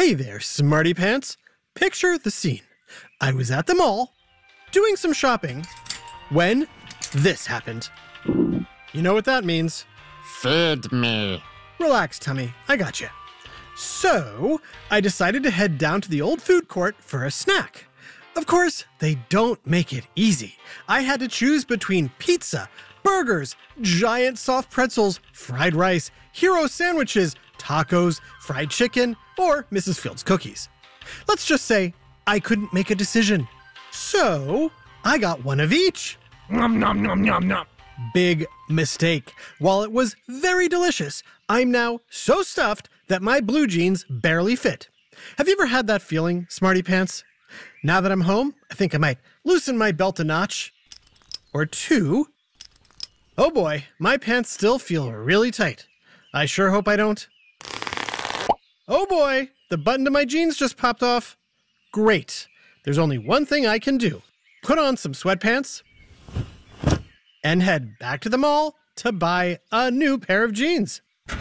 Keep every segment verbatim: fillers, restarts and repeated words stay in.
Hey there, Smarty Pants. Picture the scene. I was at the mall, doing some shopping, when this happened. You know what that means. Feed me. Relax, Tummy. I got you. So, I decided to head down to the old food court for a snack. Of course, they don't make it easy. I had to choose between pizza, burgers, giant soft pretzels, fried rice, hero sandwiches, tacos, fried chicken, or Missus Fields cookies. Let's just say I couldn't make a decision. So, I got one of each. Nom nom nom nom nom. Big mistake. While it was very delicious, I'm now so stuffed that my blue jeans barely fit. Have you ever had that feeling, Smarty Pants? Now that I'm home, I think I might loosen my belt a notch or two. Oh boy, my pants still feel really tight. I sure hope I don't. Oh boy, the button to my jeans just popped off. Great. There's only one thing I can do. Put on some sweatpants and head back to the mall to buy a new pair of jeans.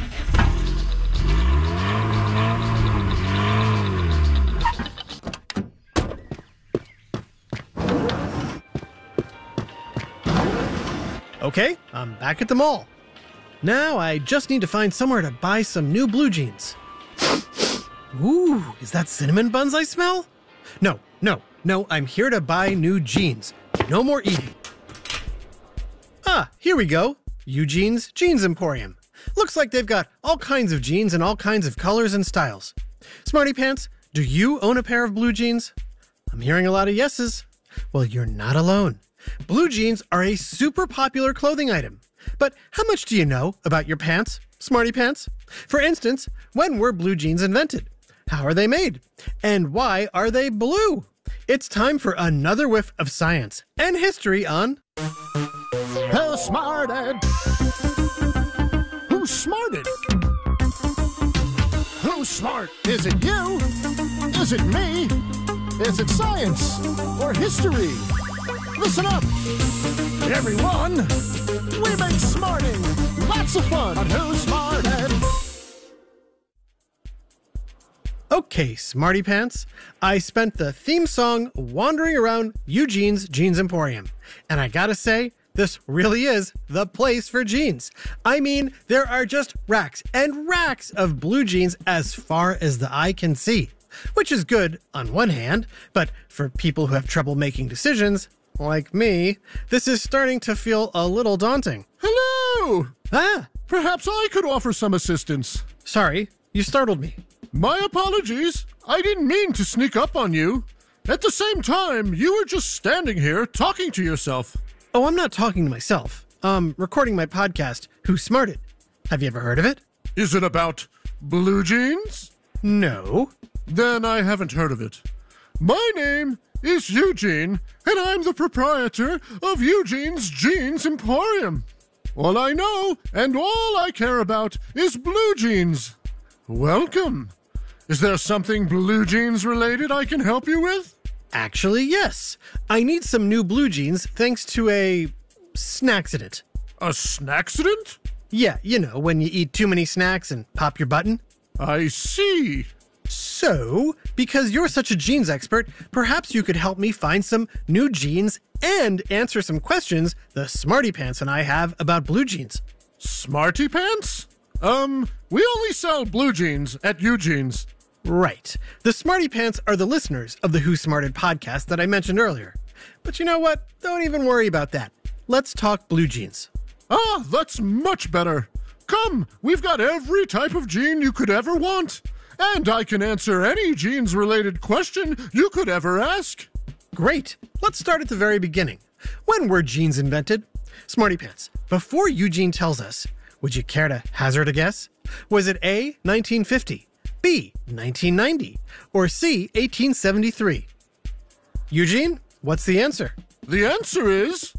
Okay, I'm back at the mall. Now I just need to find somewhere to buy some new blue jeans. Ooh, is that cinnamon buns I smell? No, no, no, I'm here to buy new jeans. No more eating. Ah, here we go. Eugene's Jeans Emporium. Looks like they've got all kinds of jeans in all kinds of colors and styles. Smarty Pants, do you own a pair of blue jeans? I'm hearing a lot of yeses. Well, you're not alone. Blue jeans are a super popular clothing item. But how much do you know about your pants, Smarty Pants? For instance, when were blue jeans invented? How are they made? And why are they blue? It's time for another whiff of science and history on Who smarted? Who smarted? Who's smart? Is it you? Is it me? Is it science or history? Listen up, everyone. We make smarting lots of fun on Who Smarted. Okay, Smarty Pants, I spent the theme song wandering around Eugene's Jeans Emporium. And I gotta say, this really is the place for jeans. I mean, there are just racks and racks of blue jeans as far as the eye can see. Which is good on one hand, but for people who have trouble making decisions, like me, this is starting to feel a little daunting. Hello! Ah, Perhaps I could offer some assistance. sorry, you startled me. My apologies. I didn't mean to sneak up on you. At the same time, you were just standing here talking to yourself. Oh, I'm not talking to myself. Um, recording my podcast, Who Smarted. Have you ever heard of it? Is it about blue jeans? No. Then I haven't heard of it. My name is Eugene, and I'm the proprietor of Eugene's Jeans Emporium. All I know and all I care about is blue jeans. Welcome. Is there something blue jeans related I can help you with? Actually, yes. I need some new blue jeans thanks to a snacksident. A snacksident? Yeah, you know, when you eat too many snacks and pop your button. I see. So, because you're such a jeans expert, perhaps you could help me find some new jeans and answer some questions the Smarty Pants and I have about blue jeans. Smarty Pants? Um, we only sell blue jeans at Eugene's. Right. The Smarty Pants are the listeners of the Who Smarted podcast that I mentioned earlier. But you know what? Don't even worry about that. Let's talk blue jeans. Ah, that's much better. Come, we've got every type of jean you could ever want. And I can answer any jeans-related question you could ever ask. Great. Let's start at the very beginning. When were jeans invented? Smarty Pants, before Eugene tells us, would you care to hazard a guess? Was it A, nineteen fifty, B, nineteen ninety, or C, eighteen seventy-three? Eugene, what's the answer? The answer is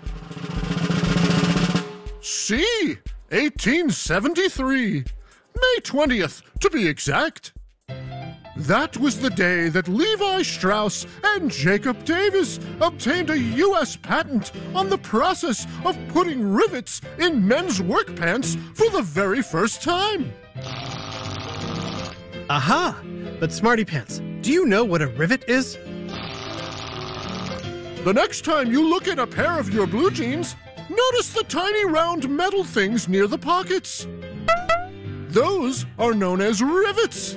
C, eighteen seventy-three. May twentieth, to be exact. That was the day that Levi Strauss and Jacob Davis obtained a U S patent on the process of putting rivets in men's work pants for the very first time. Aha! But Smarty Pants, do you know what a rivet is? The next time you look at a pair of your blue jeans, notice the tiny round metal things near the pockets. Those are known as rivets.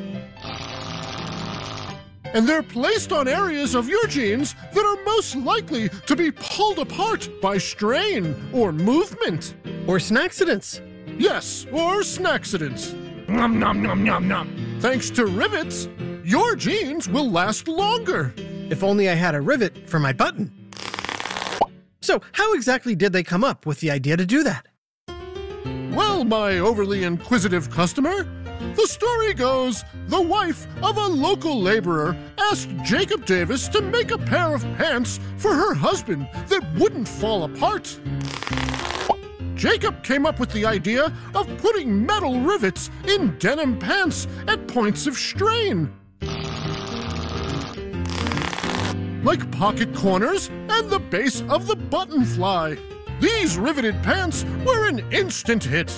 And they're placed on areas of your jeans that are most likely to be pulled apart by strain or movement. Or snackcidents. Yes, or snackcidents. Nom nom nom nom nom. Thanks to rivets, your jeans will last longer. If only I had a rivet for my button. So how exactly did they come up with the idea to do that? Well, my overly inquisitive customer, the story goes the wife of a local laborer asked Jacob Davis to make a pair of pants for her husband that wouldn't fall apart. Jacob came up with the idea of putting metal rivets in denim pants at points of strain, like pocket corners and the base of the button fly. These riveted pants were an instant hit.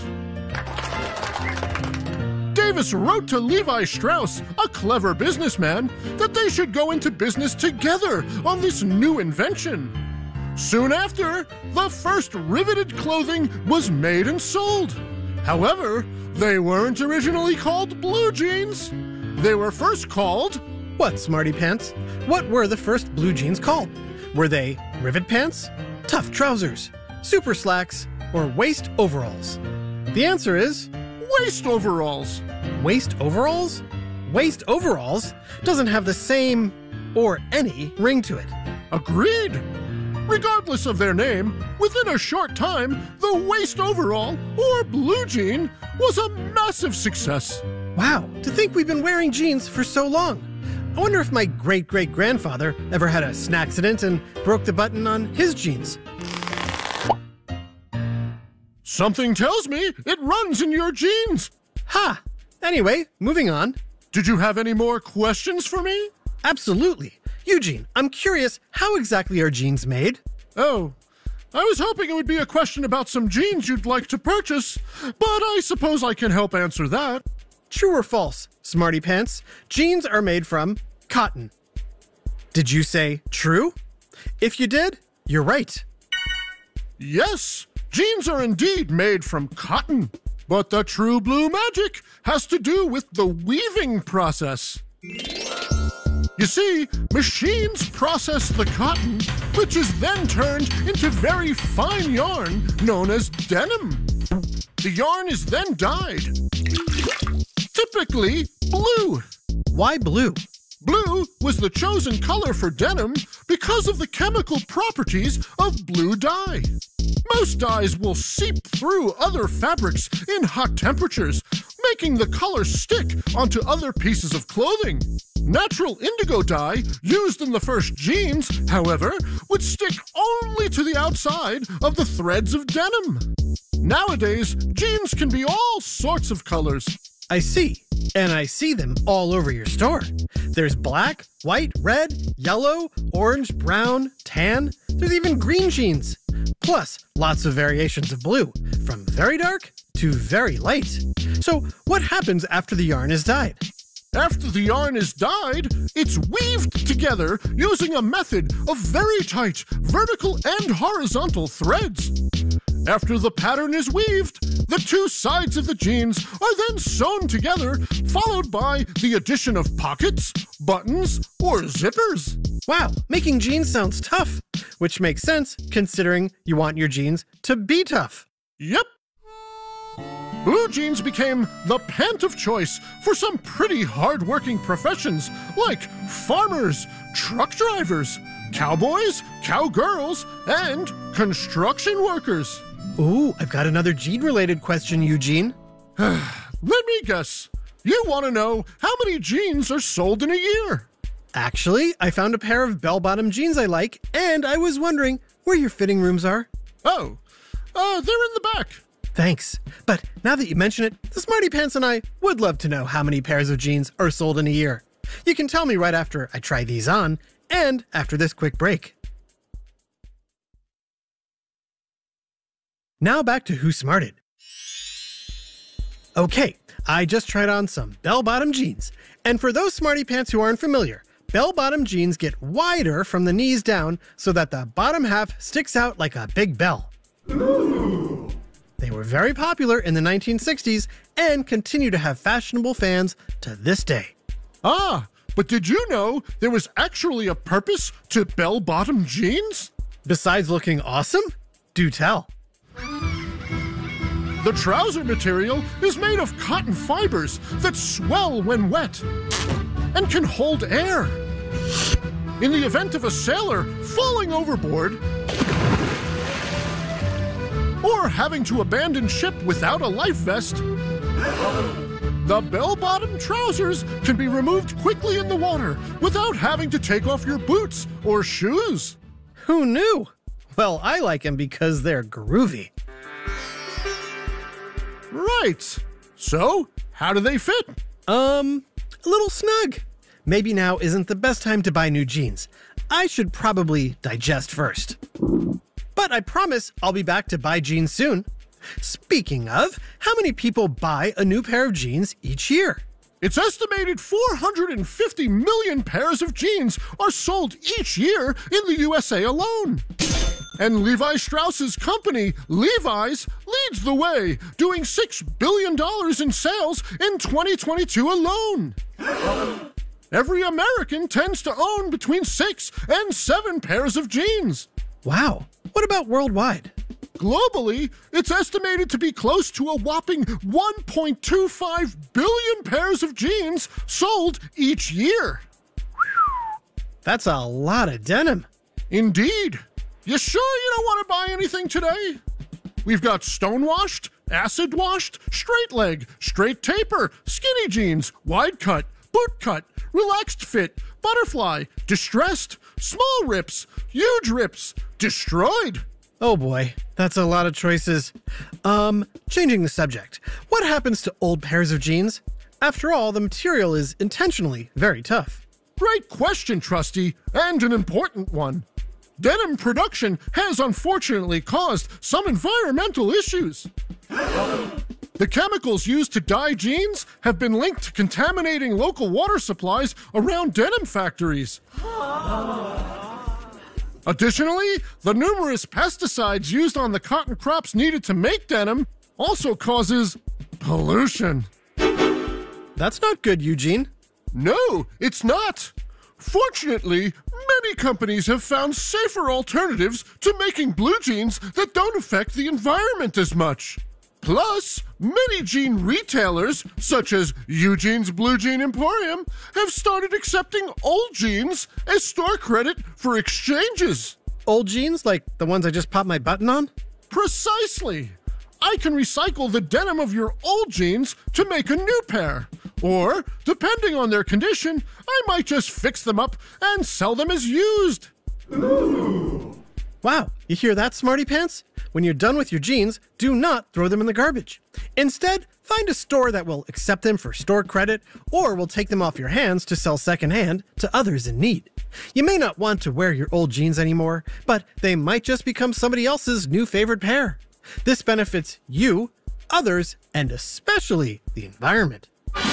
Davis wrote to Levi Strauss, a clever businessman, that they should go into business together on this new invention. Soon after, the first riveted clothing was made and sold. However, they weren't originally called blue jeans. They were first called... What, Smarty Pants? What were the first blue jeans called? Were they rivet pants, tough trousers, super slacks, or waist overalls? The answer is... waist overalls. Waist overalls? Waist overalls doesn't have the same, or any, ring to it. Agreed. Regardless of their name, within a short time, the waist overall, or blue jean, was a massive success. Wow, to think we've been wearing jeans for so long. I wonder if my great-great-grandfather ever had a snackcident and broke the button on his jeans. Something tells me it runs in your genes. Ha! Anyway, moving on. Did you have any more questions for me? Absolutely. Eugene, I'm curious, how exactly are jeans made? Oh, I was hoping it would be a question about some jeans you'd like to purchase, but I suppose I can help answer that. True or false, Smarty Pants? Jeans are made from cotton. Did you say true? If you did, you're right. Yes, jeans are indeed made from cotton, but the true blue magic has to do with the weaving process. You see, machines process the cotton, which is then turned into very fine yarn known as denim. The yarn is then dyed, typically blue. Why blue? Blue was the chosen color for denim because of the chemical properties of blue dye. Most dyes will seep through other fabrics in hot temperatures, making the color stick onto other pieces of clothing. Natural indigo dye, used in the first jeans, however, would stick only to the outside of the threads of denim. Nowadays, jeans can be all sorts of colors. I see. And I see them all over your store. There's black, white, red, yellow, orange, brown, tan. There's even green jeans. Plus, lots of variations of blue, from very dark to very light. So, what happens after the yarn is dyed? After the yarn is dyed, it's weaved together using a method of very tight vertical and horizontal threads. After the pattern is weaved, the two sides of the jeans are then sewn together, followed by the addition of pockets, buttons, or zippers. Wow, making jeans sounds tough, which makes sense considering you want your jeans to be tough. Yep. Blue jeans became the pant of choice for some pretty hard-working professions like farmers, truck drivers, cowboys, cowgirls, and construction workers. Ooh, I've got another jean-related question, Eugene. Let me guess. You want to know how many jeans are sold in a year? Actually, I found a pair of bell-bottom jeans I like, and I was wondering where your fitting rooms are. Oh, uh, they're in the back. Thanks. But now that you mention it, the Smarty Pants and I would love to know how many pairs of jeans are sold in a year. You can tell me right after I try these on, and after this quick break. Now back to Who Smarted. Okay, I just tried on some bell-bottom jeans. And for those smarty pants who aren't familiar, bell-bottom jeans get wider from the knees down so that the bottom half sticks out like a big bell. Ooh. They were very popular in the nineteen sixties and continue to have fashionable fans to this day. Ah, but did you know there was actually a purpose to bell-bottom jeans? Besides looking awesome? Do tell. The trouser material is made of cotton fibers that swell when wet and can hold air. In the event of a sailor falling overboard or having to abandon ship without a life vest, the bell-bottom trousers can be removed quickly in the water without having to take off your boots or shoes. Who knew? Well, I like them because they're groovy. Right. So, how do they fit? Um, a little snug. Maybe now isn't the best time to buy new jeans. I should probably digest first. But I promise I'll be back to buy jeans soon. Speaking of, how many people buy a new pair of jeans each year? It's estimated four hundred fifty million pairs of jeans are sold each year in the U S A alone. And Levi Strauss's company, Levi's, leads the way, doing six billion dollars in sales in twenty twenty-two alone. Every American tends to own between six and seven pairs of jeans. Wow. What about worldwide? Globally, it's estimated to be close to a whopping one point two five billion pairs of jeans sold each year. That's a lot of denim. Indeed. You sure you don't want to buy anything today? We've got stonewashed, acid washed, straight leg, straight taper, skinny jeans, wide cut, boot cut, relaxed fit, butterfly, distressed, small rips, huge rips, destroyed. Oh boy, that's a lot of choices. Um, changing the subject. What happens to old pairs of jeans? After all, the material is intentionally very tough. Great question, Trusty, and an important one. Denim production has unfortunately caused some environmental issues. The chemicals used to dye jeans have been linked to contaminating local water supplies around denim factories. Additionally, the numerous pesticides used on the cotton crops needed to make denim also causes pollution. That's not good, Eugene. No, it's not. Fortunately, many companies have found safer alternatives to making blue jeans that don't affect the environment as much. Plus, many jean retailers, such as Eugene's Blue Jean Emporium, have started accepting old jeans as store credit for exchanges. Old jeans, like the ones I just popped my button on? Precisely. I can recycle the denim of your old jeans to make a new pair. Or, depending on their condition, I might just fix them up and sell them as used. Ooh. Wow, you hear that, Smarty Pants? When you're done with your jeans, do not throw them in the garbage. Instead, find a store that will accept them for store credit or will take them off your hands to sell secondhand to others in need. You may not want to wear your old jeans anymore, but they might just become somebody else's new favorite pair. This benefits you, others, and especially the environment.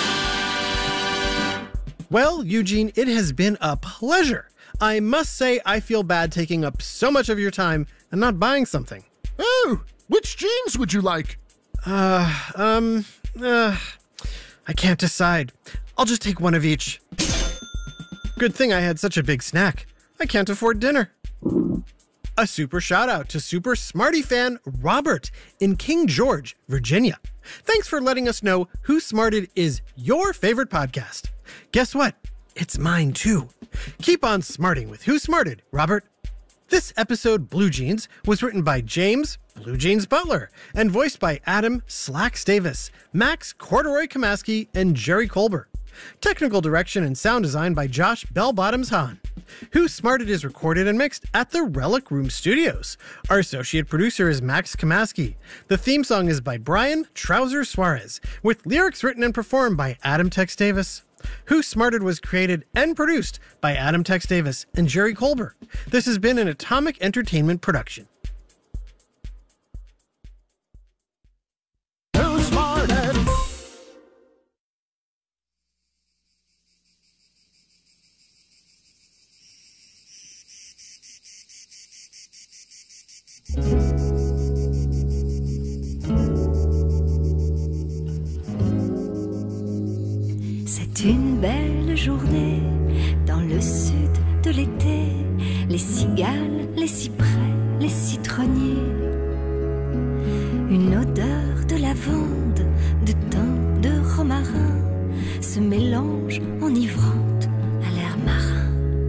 Well, Eugene, it has been a pleasure. I must say I feel bad taking up so much of your time and not buying something. Oh, which jeans would you like? Uh, um, uh, I can't decide. I'll just take one of each. Good thing I had such a big snack. I can't afford dinner. A super shout out to Super Smarty fan Robert in King George, Virginia. Thanks for letting us know Who Smarted is your favorite podcast. Guess what? It's mine too. Keep on smarting with Who Smarted, Robert. This episode, Blue Jeans, was written by James Blue Jeans Butler and voiced by Adam Slacks Davis, Max Corduroy Kamaski, and Jerry Colbert. Technical direction and sound design by Josh Bellbottoms Hahn. Who Smarted is recorded and mixed at the Relic Room Studios. Our associate producer is Max Kamaski. The theme song is by Brian Trouser Suarez, with lyrics written and performed by Adam Tex Davis. Who Smarted was created and produced by Adam Tex Davis and Jerry Colbert. This has been an Atomic Entertainment production. Who Smarted? C'est une belle journée dans le sud de l'été. Les cigales, les cyprès, les citronniers. Une odeur de lavande, de thym, de romarin se mélange enivrante à l'air marin.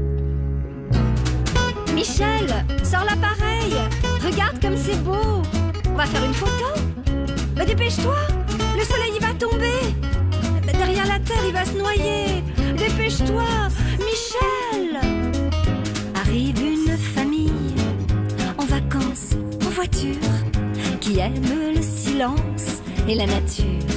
Michel, sors l'appareil. Regarde comme c'est beau. On va faire une photo. Bah dépêche-toi, le soleil il va tomber. Bah, derrière la terre il va se noyer. Dépêche-toi, Michel. Arrive une famille en vacances, en voiture, qui aime le silence et la nature.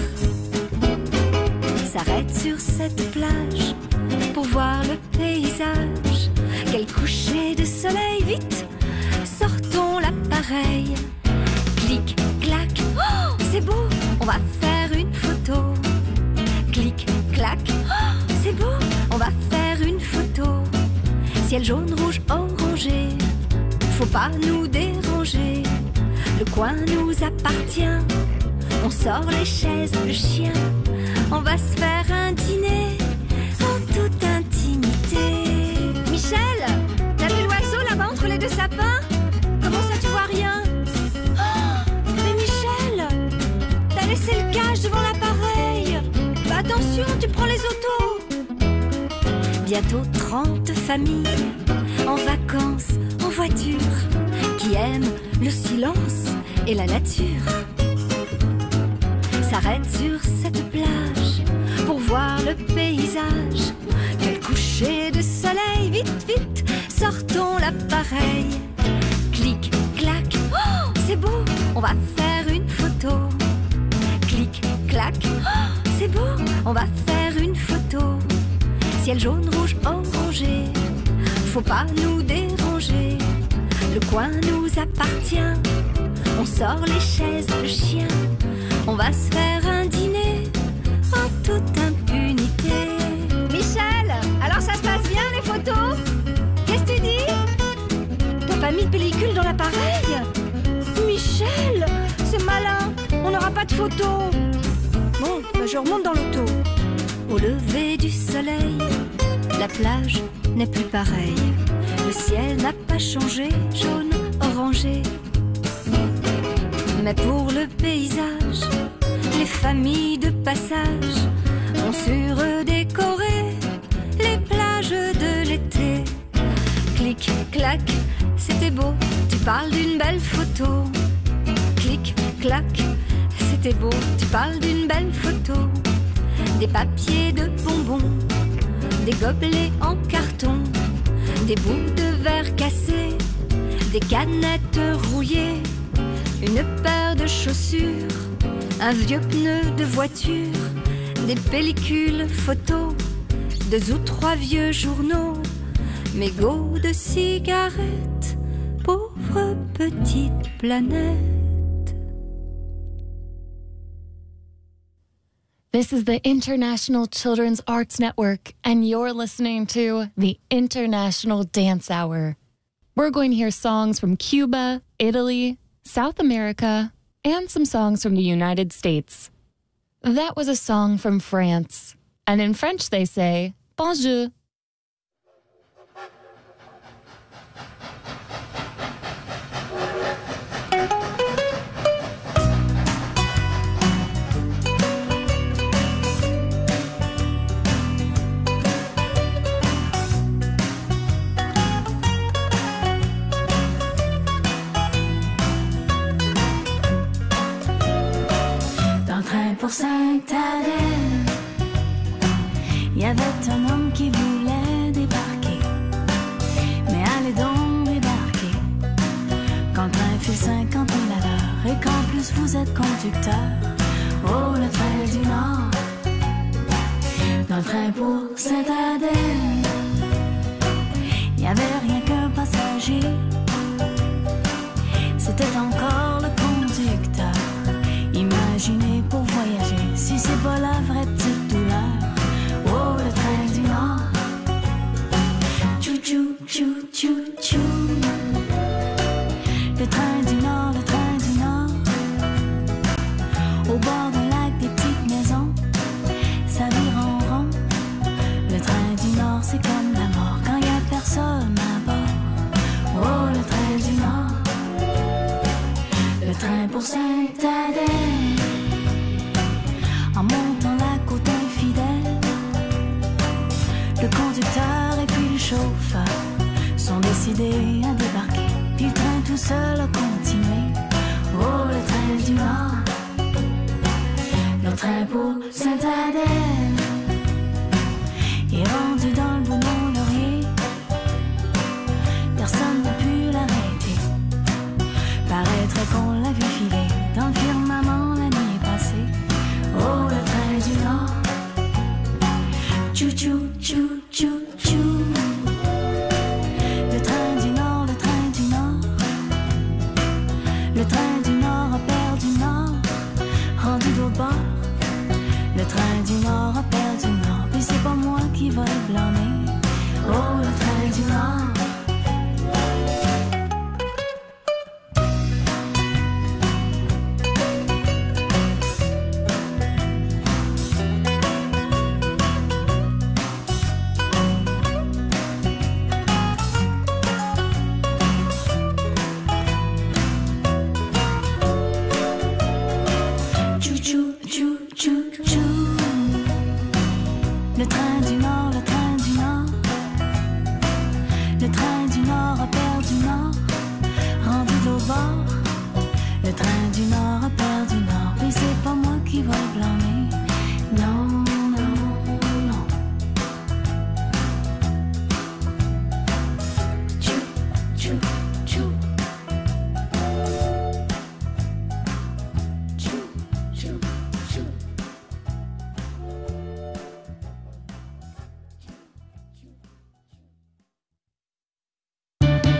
S'arrête sur cette plage pour voir le paysage. Quel coucher de soleil, vite, sortons l'appareil. Clic, clac, oh, c'est beau, on va faire une photo. Clic, clac, oh, c'est beau, on va faire une photo. Ciel jaune, rouge, orangé, faut pas nous déranger. Le coin nous appartient, on sort les chaises, le chien. On va se faire un dîner en toute intimité. Michel, t'as vu l'oiseau là-bas entre les deux sapins? Comment ça tu vois rien? Oh, mais Michel, t'as laissé le cache devant l'appareil. Bah attention, tu prends les autos. Bientôt trente familles en vacances, en voiture, qui aiment le silence et la nature. S'arrête sur cette plage pour voir le paysage. Quel coucher de soleil, vite, vite, sortons l'appareil. Clic, clac, oh, c'est beau, on va faire une photo. Clic, clac, oh, c'est beau, on va faire une photo. Ciel jaune, rouge, orangé, faut pas nous déranger. Le coin nous appartient, on sort les chaises, le chien. On va se faire un dîner en toute impunité. Michel, alors ça se passe bien les photos? Qu'est-ce que tu dis? T'as pas mis de pellicule dans l'appareil? Michel, c'est malin, on n'aura pas de photos. Bon, bah je remonte dans l'auto. Au lever du soleil, la plage n'est plus pareille. Le ciel n'a pas changé, jaune, orangé. Mais pour le paysage, les familles de passage ont surdécoré les plages de l'été. Clic, clac, c'était beau, tu parles d'une belle photo. Clic, clac, c'était beau, tu parles d'une belle photo. Des papiers de bonbons, des gobelets en carton, des bouts de verre cassés, des canettes rouillées. Une paire de chaussures, un vieux pneu de voiture, des pellicules photos, deux ou trois vieux journaux, mégots de cigarettes, pauvre petite planète. This is the International Children's Arts Network, and you're listening to the International Dance Hour. We're going to hear songs from Cuba, Italy, South America, and some songs from the United States. That was a song from France, and in French they say, bonjour. Pour Sainte-Adèle, il y avait un homme qui voulait débarquer. Mais allez donc débarquer quand le train file cinquante mille à l'heure et qu'en plus vous êtes conducteur. Oh, le train du Nord, dans le train pour Sainte-Adèle, il n'y avait rien qu'un passager. C'était encore le conducteur. Imaginez pour voyager, si c'est pas la vraie petite douleur. Oh, le train du Nord. Tchou tchou tchou tchou tchou. Le train du Nord, le train du Nord. Au bord d'un lac, des petites maisons, ça vire en rond. c'est comme la mort quand y a personne à bord. Oh, le train du Nord, le train pour Sainte-Adèle. En montant la côte infidèle, le conducteur et puis le chauffeur sont décidés à débarquer. Puis le train tout seul a continué. Oh, le train du Nord, le train pour Sainte-Adèle. Il est rendu dans le Bouillon-Laurier, personne n'a pu l'arrêter. Paraîtrait qu'on l'a vu filer dans le firmament la nuit passée. Oh, le train du Nord, tchou tchou tchou tchou tchou. Le train du Nord, le train du Nord, le train du Nord a perdu Nord, rendu d'autre bord. Le train du Nord a perdu Nord, puis c'est pas moi qui va le blâmer. Oh, le train du Nord. Le train du Nord, le train du Nord, le train